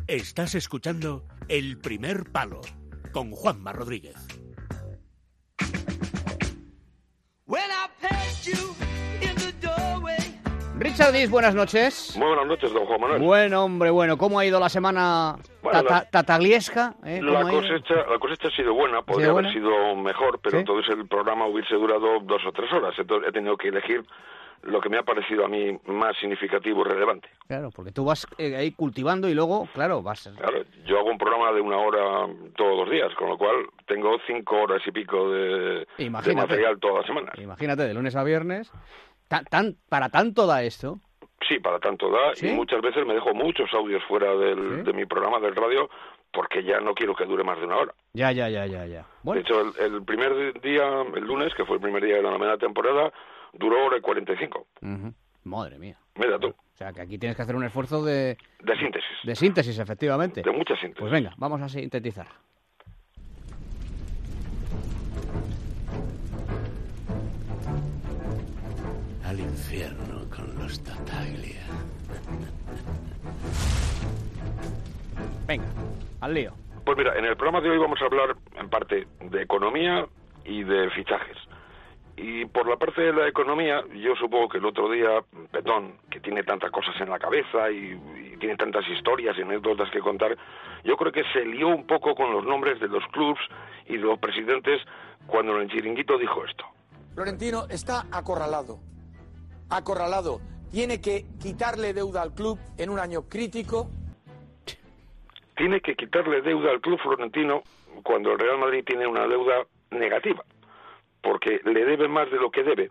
Estás escuchando El Primer Palo con Juanma Rodríguez. Richard Dis, buenas noches. Muy buenas noches, don Juan Manuel. Bueno, hombre, bueno. ¿Cómo ha ido la semana tatagliesca? La cosecha ha sido buena, podría haber sido mejor, pero ¿Sí? entonces el programa hubiese durado 2 o 3 horas. Entonces he tenido que elegir lo que me ha parecido a mí más significativo y relevante. Claro, porque tú vas ahí cultivando y luego, claro, vas... Claro, yo hago un programa de 1 hora todos los días, con lo cual tengo 5 horas y pico de material toda la semana. Imagínate, de lunes a viernes... ¿Para tanto da esto? Sí, para tanto da, ¿Sí? Y muchas veces me dejo muchos audios fuera de mi programa del radio porque ya no quiero que dure más de 1 hora. Ya. Bueno. De hecho, el primer día, el lunes, que fue el primer día de la novena temporada, duró 1:45. Uh-huh. Madre mía. Mira tú. O sea, que aquí tienes que hacer un esfuerzo de síntesis. De síntesis, efectivamente. De mucha síntesis. Pues venga, vamos a sintetizar. Al infierno con los Tattaglia. Venga, al lío. Pues mira, en el programa de hoy vamos a hablar en parte de economía y de fichajes. Y por la parte de la economía, yo supongo que el otro día Petón, que tiene tantas cosas en la cabeza y tiene tantas historias y anécdotas que contar, yo creo que se lió un poco con los nombres de los clubs y de los presidentes cuando en el Chiringuito dijo esto. Florentino está acorralado. Tiene que quitarle deuda al club en un año crítico. Tiene que quitarle deuda al club florentino cuando el Real Madrid tiene una deuda negativa, porque le debe más de lo que debe.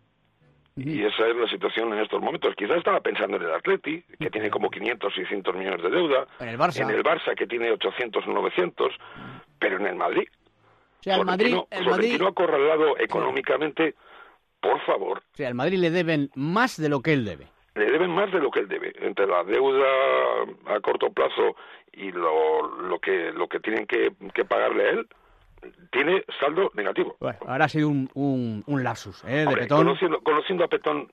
Y esa es la situación en estos momentos. Quizás estaba pensando en el Atleti, que tiene como 500, 600 millones de deuda. En el Barça, que tiene 800 o 900. Pero en el Madrid. O sea, Florentino acorralado económicamente, por favor. O sea, al Madrid le deben más de lo que él debe. Le deben más de lo que él debe. Entre la deuda a corto plazo y lo que tienen que pagarle a él, tiene saldo negativo. Bueno, ahora ha sido un lapsus, de Hombre, Petón. Conociendo a Petón,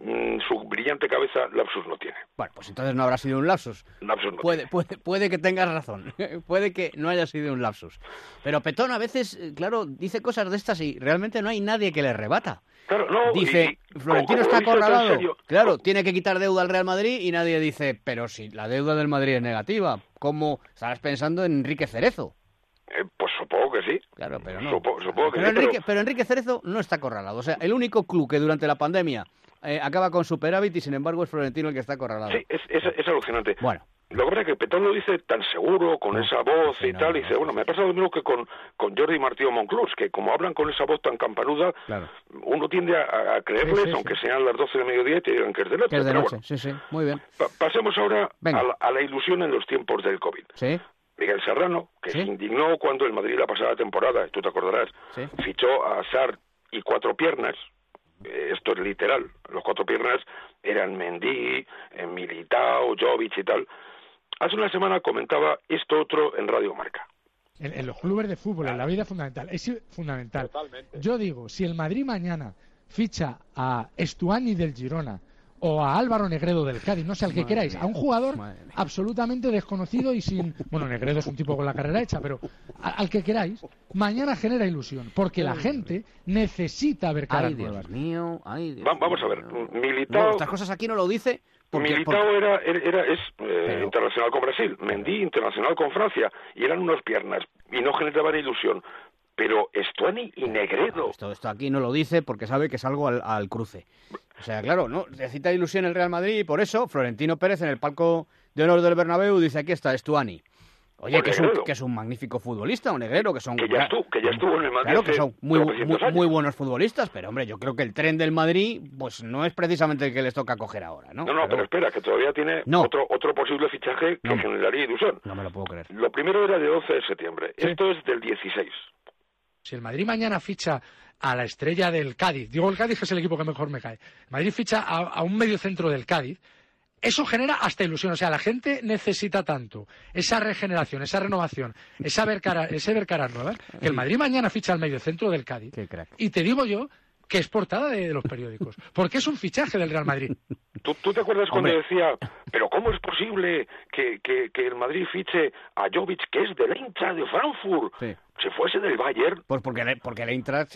su brillante cabeza, lapsus no tiene. Bueno, pues entonces no habrá sido un lapsus. Lapsus no puede que tengas razón. Puede que no haya sido un lapsus. Pero Petón a veces, claro, dice cosas de estas y realmente no hay nadie que le rebata. Claro, no, dice, Florentino está acorralado. Claro, tiene que quitar deuda al Real Madrid y nadie dice, pero si la deuda del Madrid es negativa, ¿cómo estarás pensando en Enrique Cerezo? Pues supongo que sí. Claro, pero no. Supongo que pero Enrique Cerezo no está acorralado. O sea, el único club que durante la pandemia acaba con superávit y sin embargo es Florentino el que está acorralado. Sí, es alucinante. Bueno. Lo que pasa es que Petón lo dice tan seguro, con esa voz y tal, y dice, bueno, me ha pasado lo mismo que con Jordi Martí o Monclús, que como hablan con esa voz tan campanuda, claro, uno tiende a creerles, sí. Aunque sean las 12 de mediodía y te digan que es de noche. Que es de noche, bueno, sí, muy bien. Pasemos ahora a la ilusión en los tiempos del COVID. Sí. Miguel Serrano, que se indignó cuando el Madrid la pasada temporada, tú te acordarás, fichó a Sarr y 4 piernas. Esto es literal, los 4 piernas eran Mendy, Militao, Jovic y tal. Hace una semana comentaba esto otro en Radio Marca. En los clubes de fútbol, en la vida fundamental, es fundamental. Totalmente. Yo digo, si el Madrid mañana ficha a Estuani del Girona o a Álvaro Negredo del Cádiz, no sé, al que queráis, a un jugador absolutamente desconocido y sin... Bueno, Negredo es un tipo con la carrera hecha, pero al que queráis, mañana genera ilusión, porque la gente necesita ver caras nuevas. Dios mío. Vamos a ver, Militao... No, estas cosas aquí no lo dice... Militao es internacional con Brasil, Mendy internacional con Francia, y eran unas piernas, y no generaban ilusión. Pero Estuani y Negredo... Esto aquí no lo dice porque sabe que es algo al cruce. O sea, claro, no necesita ilusión el Real Madrid y por eso Florentino Pérez en el palco de honor del Bernabéu dice, aquí está Estuani. Oye, que es un magnífico futbolista, un Negrero, que ya estuvo en el Madrid. Claro que son muy buenos futbolistas, pero hombre, yo creo que el tren del Madrid pues no es precisamente el que les toca coger ahora, ¿no? Pero espera, que todavía tiene otro posible fichaje que generaría ilusión. No me lo puedo creer. Lo primero era de 11 de septiembre, esto es del 16. Si el Madrid mañana ficha a la estrella del Cádiz, digo el Cádiz que es el equipo que mejor me cae, el Madrid ficha a un mediocentro del Cádiz, eso genera hasta ilusión. O sea, la gente necesita tanto esa regeneración, esa renovación, ese ver caras nuevas, que el Madrid mañana ficha al mediocentro del Cádiz. Qué crack. Y te digo yo que es portada de los periódicos, porque es un fichaje del Real Madrid. ¿Tú te acuerdas cuando Hombre. decía, pero cómo es posible que el Madrid fiche a Jovic, que es del Eintracht de Frankfurt, Sí. si fuese del Bayern? Pues porque el Eintracht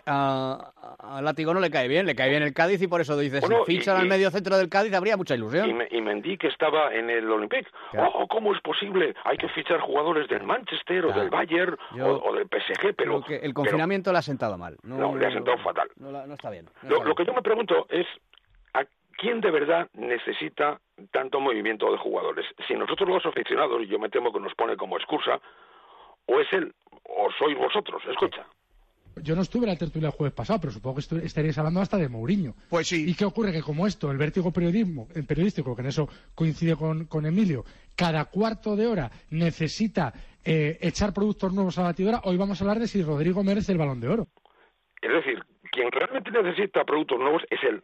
a Látigo no le cae bien el Cádiz y por eso dices, Bueno, si fichan al medio centro del Cádiz habría mucha ilusión. Y Mendy, que estaba en el Olympique. Claro. Oh, ¿cómo es posible? Hay que fichar jugadores del Manchester o Claro. del Bayern o del PSG, pero... Creo que el confinamiento le ha sentado mal. No, le ha sentado fatal. No está bien. Lo que yo me pregunto es, ¿a quién de verdad necesita tanto movimiento de jugadores? Si nosotros los aficionados, y yo me temo que nos pone como excusa, o es él, o sois vosotros. Escucha. Yo no estuve en la tertulia el jueves pasado, pero supongo que estaríais hablando hasta de Mourinho. Pues sí. ¿Y qué ocurre? Que como esto, el vértigo periodístico, que en eso coincide con Emilio, cada cuarto de hora necesita echar productos nuevos a la batidora, hoy vamos a hablar de si Rodrigo merece el Balón de Oro. Es decir, quien realmente necesita productos nuevos es él.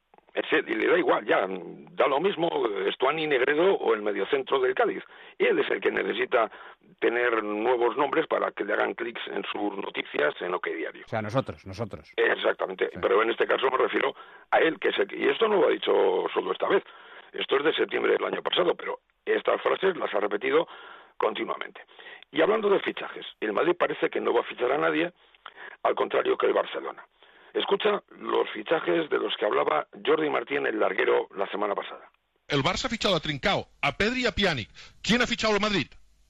Y le da igual, ya, da lo mismo Stuani, Negredo o el mediocentro del Cádiz. Él es el que necesita tener nuevos nombres para que le hagan clics en sus noticias en OK Diario. O sea, nosotros. Exactamente, Sí. pero en este caso me refiero a él, y esto no lo ha dicho solo esta vez, esto es de septiembre del año pasado, pero estas frases las ha repetido continuamente. Y hablando de fichajes, el Madrid parece que no va a fichar a nadie, al contrario que el Barcelona. Escucha los fichajes de los que hablaba Jordi Martín, el larguero, la semana pasada. El Barça ha fichado a Trincao, a Pedri y a Pjanic. ¿Quién ha fichado al Madrid?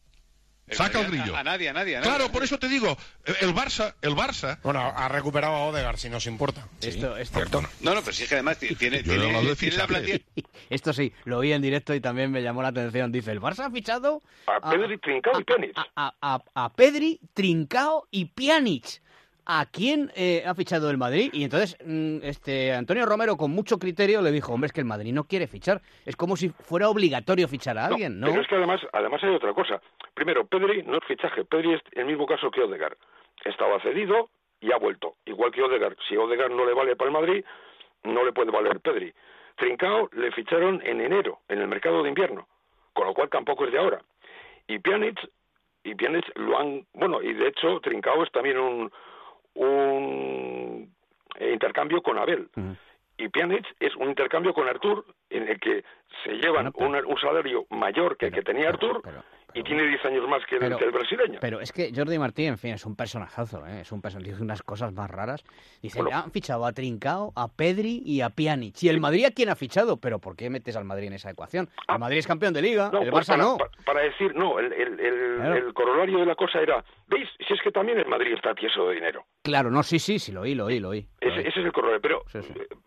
Saca el grillo. A nadie. Claro, por eso te digo, el Barça... Bueno, ha recuperado a Odegaard, si nos importa. Esto, No, pero si es que además tiene Yo he hablado de la plantilla... esto sí, lo oí en directo y también me llamó la atención. Dice, el Barça ha fichado A Pedri, Trincao y Pjanic. a Pedri, Trincao y Pjanic. ¿A quién ha fichado el Madrid? Y entonces Antonio Romero, con mucho criterio, le dijo, hombre, es que el Madrid no quiere fichar. Es como si fuera obligatorio fichar a alguien, ¿no? Pero es que además hay otra cosa. Primero, Pedri no es fichaje. Pedri es el mismo caso que Odegaard. Estaba cedido y ha vuelto. Igual que Odegaard. Si Odegaard no le vale para el Madrid, no le puede valer Pedri. Trincao le ficharon en enero, en el mercado de invierno. Con lo cual tampoco es de ahora. Y Pjanic lo han... Bueno, y de hecho Trincao es también un intercambio con Abel. Uh-huh. Y Pjanic es un intercambio con Artur, en el que se llevan un salario mayor que el que tenía Artur y tiene 10 años más que el brasileño. Pero es que Jordi Martín, en fin, es un personajazo, ¿eh? Dice unas cosas más raras. Dice, Bueno, han fichado a Trincao, a Pedri y a Pjanic. ¿Y el Madrid a quién ha fichado? ¿Pero por qué metes al Madrid en esa ecuación? El Madrid es campeón de Liga, el pues Barça no. Para decir, no, Claro. el corolario de la cosa era, ¿veis? Si es que también el Madrid está tieso de dinero. Claro, no, sí, lo oí. Ese es el corolario. Pero Sí.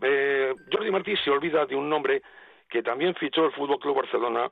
Jordi Martí se olvida de un nombre que también fichó el Fútbol Club Barcelona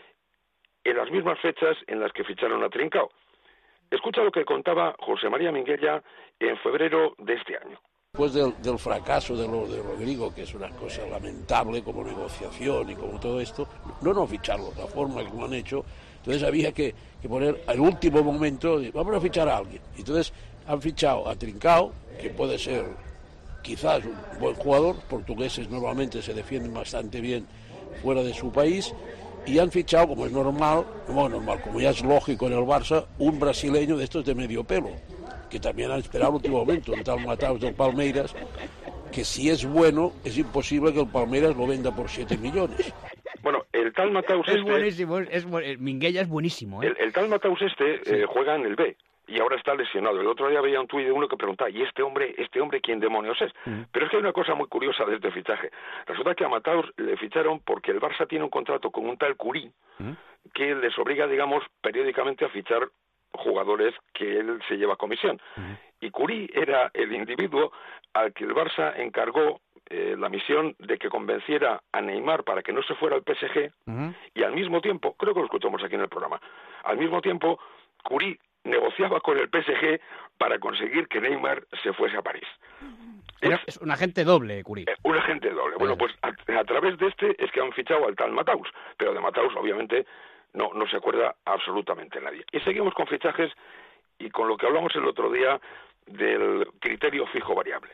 en las mismas fechas en las que ficharon a Trincao. Escucha lo que contaba José María Minguella en febrero de este año. Después del fracaso de Rodrigo, que es una cosa lamentable como negociación y como todo esto, no ficharlo de la forma que lo han hecho. Entonces había que poner al último momento, vamos a fichar a alguien. Entonces han fichado a Trincao, que puede ser quizás un buen jugador, portugueses normalmente se defienden bastante bien fuera de su país, y han fichado, como es normal, como ya es lógico en el Barça, un brasileño de estos de medio pelo, que también han esperado el último momento, un tal Mataus del Palmeiras, que si es bueno, es imposible que el Palmeiras lo venda por 7 millones. Bueno, el tal Mataus Es buenísimo, Minguella es buenísimo, ¿eh? El tal Mataus juega en el B y ahora está lesionado. El otro día veía un tuit de uno que preguntaba, ¿y este hombre quién demonios es? Pero es que hay una cosa muy curiosa de este fichaje. Resulta que a Mataus le ficharon porque el Barça tiene un contrato con un tal Curí que les obliga, digamos, periódicamente a fichar jugadores que él se lleva a comisión. Y Curí era el individuo al que el Barça encargó la misión de que convenciera a Neymar para que no se fuera al PSG y al mismo tiempo, creo que lo escuchamos aquí en el programa, al mismo tiempo Curí negociaba con el PSG para conseguir que Neymar se fuese a París. Es un agente doble, Curí. Un agente doble. Bueno, pues a través de es que han fichado al tal Mataus, pero de Mataus obviamente no se acuerda absolutamente nadie. Y seguimos con fichajes y con lo que hablamos el otro día del criterio fijo variable.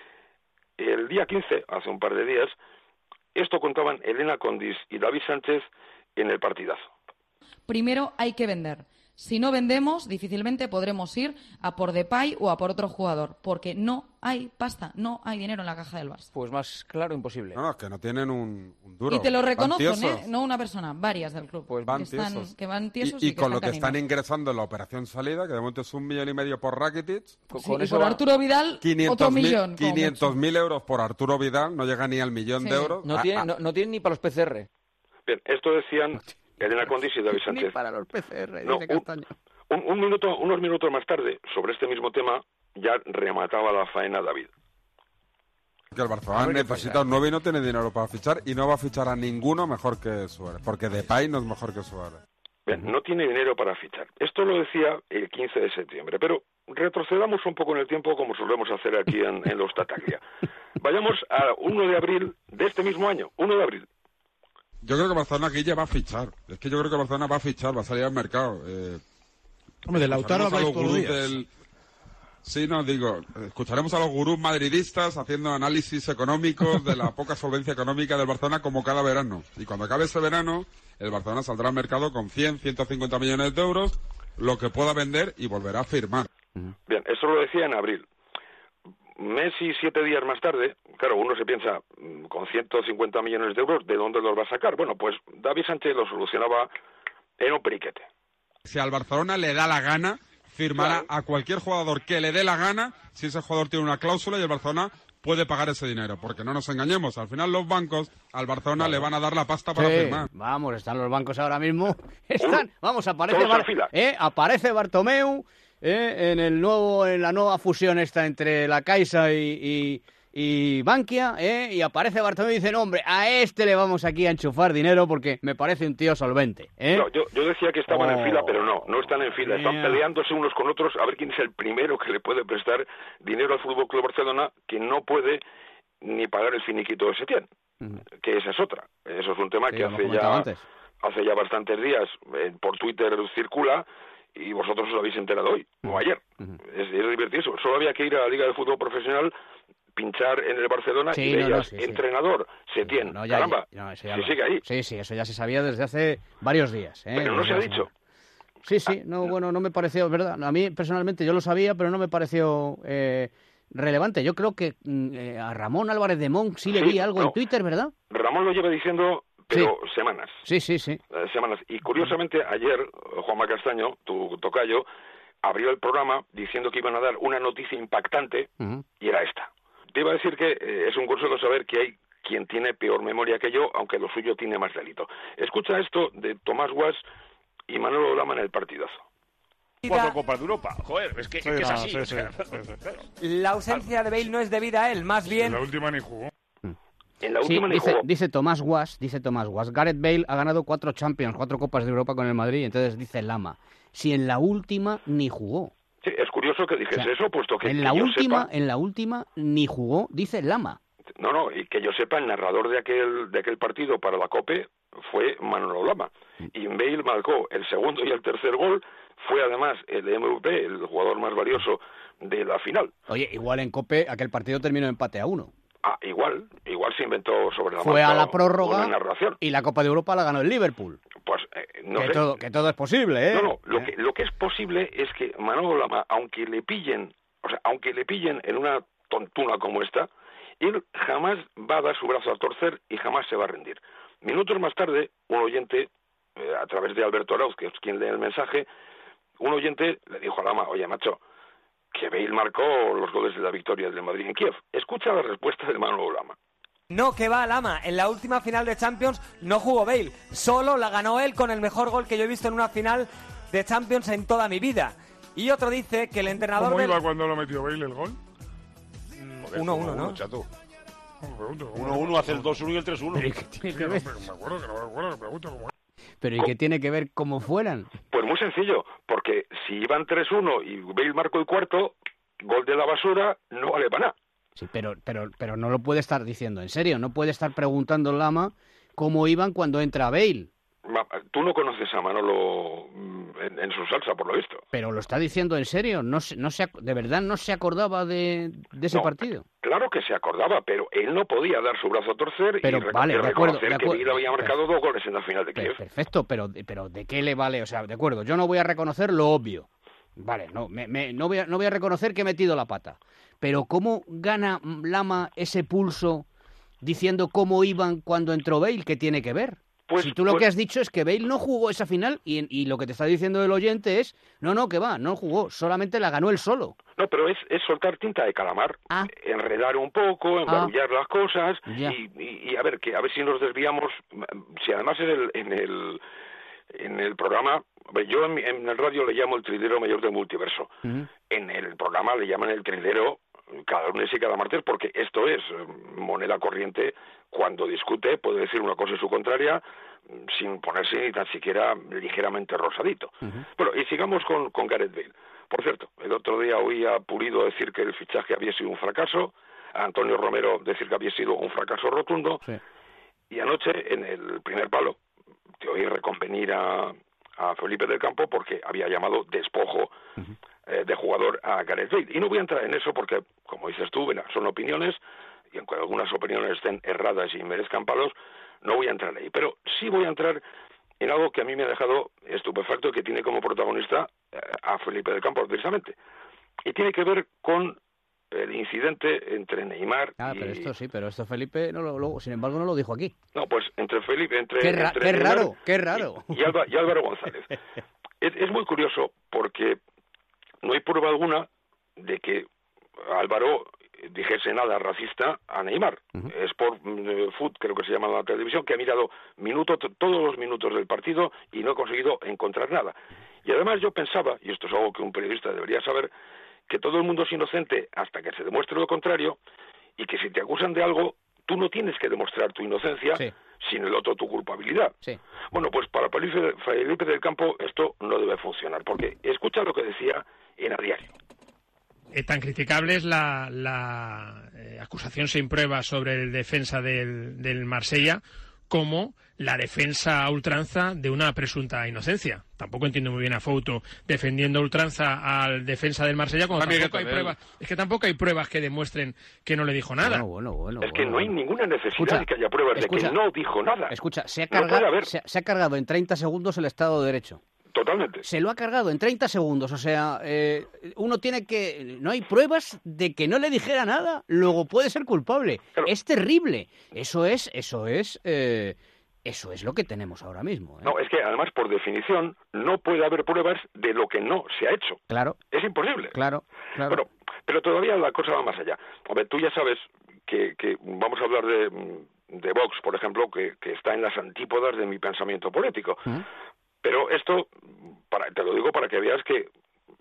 El día 15, hace un par de días, esto contaban Elena Condis y David Sánchez en El Partidazo. Primero hay que vender. Si no vendemos, difícilmente podremos ir a por Depay o a por otro jugador, porque no hay pasta, no hay dinero en la caja del Barça. Pues más claro, imposible. No, es que no tienen un duro. Y te lo reconocen, tiesos. No una persona, varias del club. Pues van tiesos. Que van tiesos y que con lo que están están ingresando en la operación salida, que de momento es 1,5 millones por Rakitic. Sí, y por Arturo Vidal, otro millón. 500.000 euros por Arturo Vidal, no llega ni al millón de euros. No tienen ni para los PCR. Bien, esto decían Elena Condis y David Sánchez. Ni para los PCR, no, dice Castaño. Unos minutos más tarde, sobre este mismo tema, ya remataba la faena David. Que el Barcelona necesita un 9 y no tiene dinero para fichar, y no va a fichar a ninguno mejor que Suárez, porque Depay no es mejor que Suárez. Bien, no tiene dinero para fichar. Esto lo decía el 15 de septiembre, pero retrocedamos un poco en el tiempo como solemos hacer aquí en los Tataglia. Vayamos a 1 de abril de este mismo año, 1 de abril. Yo creo que Barcelona aquí ya va a fichar. Es que yo creo que Barcelona va a fichar, va a salir al mercado. Hombre, de Lautaro habláis todos los días. Sí, no, digo, escucharemos a los gurús madridistas haciendo análisis económicos de la poca solvencia económica del Barcelona como cada verano. Y cuando acabe ese verano, el Barcelona saldrá al mercado con 100, 150 millones de euros, lo que pueda vender y volverá a firmar. Bien, eso lo decía en abril. Mes y 7 días más tarde, claro, uno se piensa, con 150 millones de euros, ¿de dónde los va a sacar? Bueno, pues David Sánchez lo solucionaba en un periquete. Si al Barcelona le da la gana, firmará a cualquier jugador que le dé la gana, si ese jugador tiene una cláusula, y el Barcelona puede pagar ese dinero. Porque no nos engañemos, al final los bancos al Barcelona le van a dar la pasta para firmar. Vamos, están los bancos ahora mismo. Aparece Bartomeu en la nueva fusión esta entre la Caixa y Bankia, y aparece Bartomeu y dice, no, hombre, a este le vamos aquí a enchufar dinero porque me parece un tío solvente. No, yo decía que estaban en fila, pero no están en fila. Están peleándose unos con otros a ver quién es el primero que le puede prestar dinero al Fútbol Club Barcelona, que no puede ni pagar el finiquito de Setién, que esa es otra. Eso es un tema que hace ya bastantes días por Twitter circula, y vosotros os lo habéis enterado hoy, o ayer. Es divertido. Solo había que ir a la Liga de Fútbol Profesional, pinchar en el Barcelona y veías entrenador, Setién. Caramba, se sigue ahí. Sí, eso ya se sabía desde hace varios días. Pero no se ha dicho. Sí, no me pareció, ¿verdad? A mí personalmente yo lo sabía, pero no me pareció relevante. Yo creo que a Ramón Álvarez de Monk sí le vi algo en Twitter, ¿verdad? Ramón lo lleva diciendo, pero semanas. Sí. Semanas. Y curiosamente ayer, Juanma Castaño, tu tocayo, abrió el programa diciendo que iban a dar una noticia impactante, y era esta. Te iba a decir que es un consuelo saber que hay quien tiene peor memoria que yo, aunque lo suyo tiene más delito. Escucha esto de Tomás Guas y Manolo Lama en el partidazo. 4 Copas de Europa. Joder, es que es así. La ausencia de Bale no es debida a él, más bien... En la última ni jugó. En la última ni jugó. Dice Tomás Guas, Gareth Bale ha ganado 4 Champions, 4 Copas de Europa con el Madrid, entonces dice Lama, si en la última ni jugó. Sí, es curioso que dijese eso, puesto que en la última ni jugó, dice Lama. No, y que yo sepa, el narrador de aquel partido para la COPE fue Manolo Lama. Y Bale marcó el segundo y el tercer gol, fue además el MVP, el jugador más valioso de la final. Oye, igual en COPE aquel partido terminó empate a 1. Igual se inventó sobre la fue marcha a la prórroga una narración. Y la Copa de Europa la ganó el Liverpool. Pues no sé. Que todo es posible, ¿eh? No, lo que es posible es que Manolo Lama, aunque le pillen en una tontuna como esta, él jamás va a dar su brazo a torcer y jamás se va a rendir. Minutos más tarde, un oyente, a través de Alberto Arauz, que es quien lee el mensaje, un oyente le dijo a Lama, oye, macho, que Bale marcó los goles de la victoria del Madrid en Kiev. Escucha la respuesta de Manolo Lama. No, que va Lama. En la última final de Champions no jugó Bale. Solo la ganó él con el mejor gol que yo he visto en una final de Champions en toda mi vida. Y otro dice que el entrenador... ¿Cómo iba cuando lo metió Bale el gol? 1-1, ¿no? Chato. 1-1 hace el 2-1 y el 3-1. ¿Pero qué tiene que ver? Me acuerdo, me pregunto cómo es. ¿Pero y qué tiene que ver cómo fueran? Pues muy sencillo, porque si iban 3-1 y Bale marcó el cuarto, gol de la basura, no vale para nada. Sí, pero no lo puede estar diciendo, en serio, no puede estar preguntando Lama cómo iban cuando entra Bale. Tú no conoces a Manolo en su salsa, por lo visto. Pero lo está diciendo en serio, ¿de verdad no se acordaba de ese partido? Claro que se acordaba, pero él no podía dar su brazo a torcer pero, y reconocer que Bale había marcado 2 goles en la final de Kiev. Perfecto, pero ¿de qué le vale? O sea, de acuerdo, yo no voy a reconocer lo obvio. Vale, no voy a reconocer que he metido la pata. Pero ¿cómo gana Lama ese pulso diciendo cómo iban cuando entró Bale? ¿Qué tiene que ver? Pues, si tú lo que has dicho es que Bale no jugó esa final y lo que te está diciendo el oyente es que va, no jugó, solamente la ganó él solo. No, pero es soltar tinta de calamar, enredar un poco, embarullar las cosas y a ver si nos desviamos. Si además en el programa, yo en el radio le llamo el trilero mayor del multiverso. En el programa le llaman el trilero cada lunes y cada martes, porque esto es moneda corriente. Cuando discute puede decir una cosa y su contraria sin ponerse ni tan siquiera ligeramente rosadito. Bueno, y sigamos con Gareth Bale. Por cierto, el otro día oí a Pulido decir que el fichaje había sido un fracaso, a Antonio Romero decir que había sido un fracaso rotundo, y anoche en el primer palo te oí reconvenir a Felipe del Campo porque había llamado despojo de jugador a Gareth Bale. Y no voy a entrar en eso porque, como dices tú, son opiniones, y aunque algunas opiniones estén erradas y merezcan palos, no voy a entrar ahí. Pero sí voy a entrar en algo que a mí me ha dejado estupefacto y que tiene como protagonista a Felipe del Campo precisamente. Y tiene que ver con el incidente entre Neymar y... pero esto Felipe, sin embargo, no lo dijo aquí. No, pues entre Felipe... Qué raro. Y Álvaro González. Es muy curioso porque no hay prueba alguna de que Álvaro dijese nada racista a Neymar. Sport Food, creo que se llama la televisión, que ha mirado todos los minutos del partido y no ha conseguido encontrar nada. Y además yo pensaba, y esto es algo que un periodista debería saber, que todo el mundo es inocente hasta que se demuestre lo contrario, y que si te acusan de algo, tú no tienes que demostrar tu inocencia, sino el otro tu culpabilidad. Bueno, pues para Felipe del Campo esto no debe funcionar, porque escucha lo que decía en A Diario. Tan criticable es la acusación sin pruebas sobre el defensa del Marsella como la defensa a ultranza de una presunta inocencia. Tampoco entiendo muy bien a Fouto defendiendo a ultranza al defensa del Marsella cuando tampoco hay pruebas. Es que tampoco hay pruebas que demuestren que no le dijo nada. Es que no hay ninguna necesidad de que haya pruebas de que no dijo nada. Escucha, se ha cargado en 30 segundos el Estado de Derecho. Totalmente. Se lo ha cargado en 30 segundos, o sea, uno tiene que... No hay pruebas de que no le dijera nada, luego puede ser culpable. Claro. Es terrible. Eso es lo que tenemos ahora mismo. No, es que además, por definición, no puede haber pruebas de lo que no se ha hecho. Claro. Es imposible. Claro. Pero todavía la cosa va más allá. Hombre, tú ya sabes que vamos a hablar de Vox, por ejemplo, que está en las antípodas de mi pensamiento político. Pero esto, te lo digo para que veas que,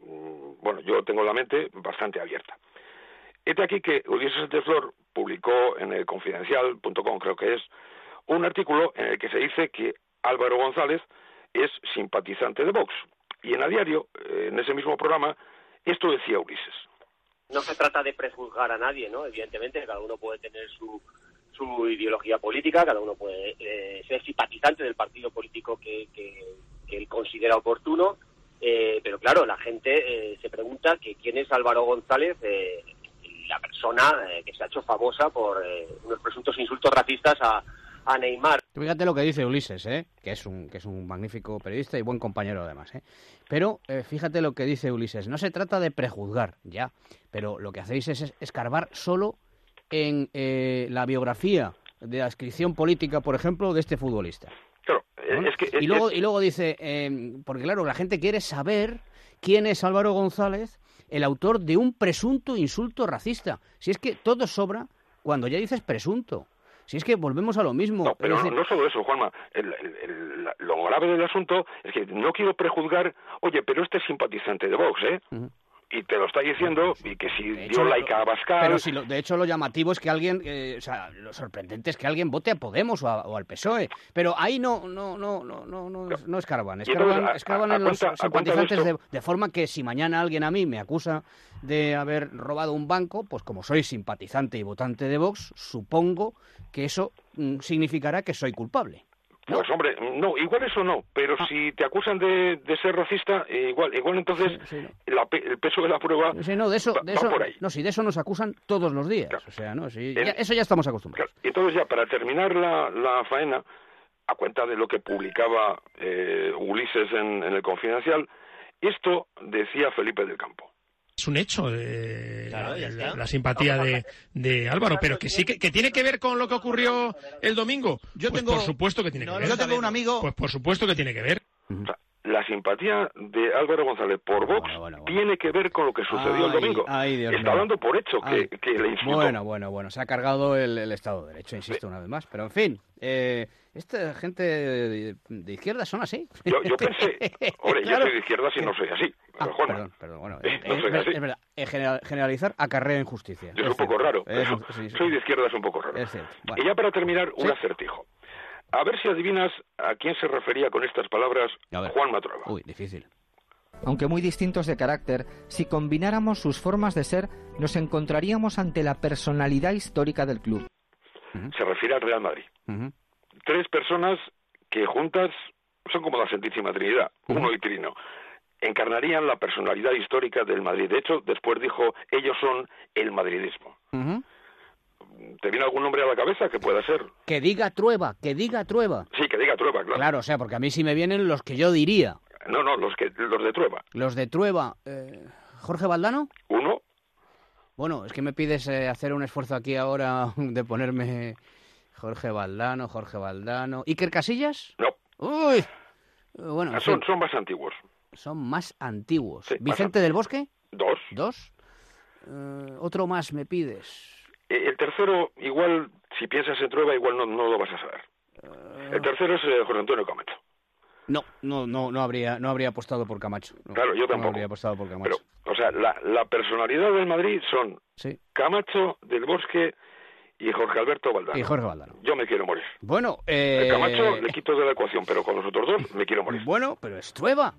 yo tengo la mente bastante abierta. Este aquí que Ulises de Flor publicó en el Confidencial.com, creo que es, un artículo en el que se dice que Álvaro González es simpatizante de Vox. Y en A Diario, en ese mismo programa, esto decía Ulises. No se trata de prejuzgar a nadie, ¿no? Evidentemente, cada uno puede tener su ideología política, cada uno puede ser simpatizante del partido político que él considera oportuno, pero claro, la gente se pregunta que quién es Álvaro González, la persona que se ha hecho famosa por unos presuntos insultos racistas a Neymar. Fíjate lo que dice Ulises, que es un magnífico periodista y buen compañero además, Pero fíjate lo que dice Ulises, no se trata de prejuzgar, ya, pero lo que hacéis es escarbar solo en la biografía de adscripción política, por ejemplo, de este futbolista. Claro, ¿no? Y luego dice, porque claro, la gente quiere saber quién es Álvaro González, el autor de un presunto insulto racista. Si es que todo sobra cuando ya dices presunto. Si es que volvemos a lo mismo. No, pero no solo eso, Juanma. Lo grave del asunto es que no quiero prejuzgar, oye, pero este es simpatizante de Vox, y te lo está diciendo, y que si dio like a Abascal... Pero si de hecho lo llamativo es que alguien, lo sorprendente es que alguien vote a Podemos o al PSOE, pero ahí no escarban, escarban en los simpatizantes de forma que si mañana alguien a mí me acusa de haber robado un banco, pues como soy simpatizante y votante de Vox, supongo que eso significará que soy culpable. Pues hombre, no, igual eso no, pero si te acusan de ser racista, igual entonces el peso de la prueba de eso, va por ahí. No, si de eso nos acusan todos los días, o sea, no, eso ya estamos acostumbrados. Claro. Entonces ya, para terminar la faena, a cuenta de lo que publicaba Ulises en el Confidencial, esto decía Felipe del Campo. Es un hecho la simpatía de Álvaro, pero que sí que tiene que ver con lo que ocurrió el domingo. Por supuesto que tiene que ver. Yo tengo un amigo. Pues por supuesto que tiene que ver. O sea, la simpatía de Álvaro González por Vox tiene que ver con lo que sucedió el domingo. Está dando por hecho que le insultó. Bueno, se ha cargado el Estado de Derecho, insisto una vez más. Pero en fin, esta gente de izquierda son así. Yo pensé, hombre, yo soy de izquierda si no soy así. Perdón, bueno, es verdad, generalizar acarrea injusticia. Es un poco raro. Soy de izquierda, es un poco raro. Es cierto. Bueno. Y ya para terminar, un acertijo. A ver si adivinas a quién se refería con estas palabras Juan Matrueva. Uy, difícil. Aunque muy distintos de carácter, si combináramos sus formas de ser, nos encontraríamos ante la personalidad histórica del club. Se refiere al Real Madrid. 3 personas que juntas son como la Santísima Trinidad, uno y trino. Encarnarían la personalidad histórica del Madrid. De hecho, después dijo, ellos son el madridismo. ¿Te viene algún nombre a la cabeza que pueda ser? Que diga Trueba. Sí, que diga Trueba, claro. Claro, o sea, porque a mí sí me vienen los que yo diría. No, los de Trueba. Los de Trueba. ¿Jorge Valdano? ¿Uno? Bueno, es que me pides hacer un esfuerzo aquí ahora de ponerme Jorge Valdano. ¿Iker Casillas? No. Uy. Bueno, son más antiguos. Son más antiguos. Sí, ¿Vicente del Bosque? 2. Otro más me pides. El tercero, igual, si piensas en Trueba, igual no lo vas a saber. El tercero es José Antonio Camacho. No habría apostado por Camacho. Claro, yo tampoco. No habría apostado por Camacho. Pero, o sea, la personalidad del Madrid son Camacho, Del Bosque y Jorge Alberto Valdano. Yo me quiero morir. Bueno, Camacho le quito de la ecuación, pero con los otros 2 me quiero morir. Bueno, pero es Trueba.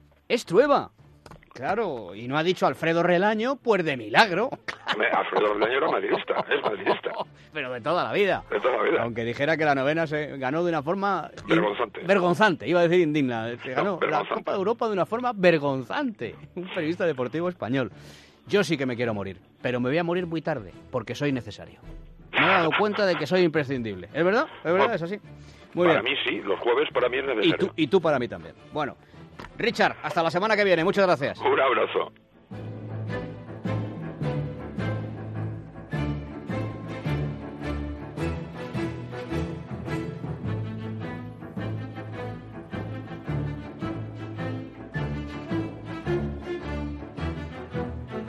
Claro, y no ha dicho Alfredo Relaño, pues de milagro. Alfredo Relaño era madridista, es madridista. Pero de toda la vida. Aunque dijera que la novena se ganó de una forma... Vergonzante, iba a decir indigna. Se ganó la Copa de Europa de una forma vergonzante. Un periodista deportivo español. Yo sí que me quiero morir, pero me voy a morir muy tarde, porque soy necesario. Me he dado cuenta de que soy imprescindible. ¿Es verdad? ¿Es así? Muy para bien. Mí sí, los jueves para mí es necesario. Y tú para mí también. Bueno, Richard, hasta la semana que viene. Muchas gracias. Un abrazo.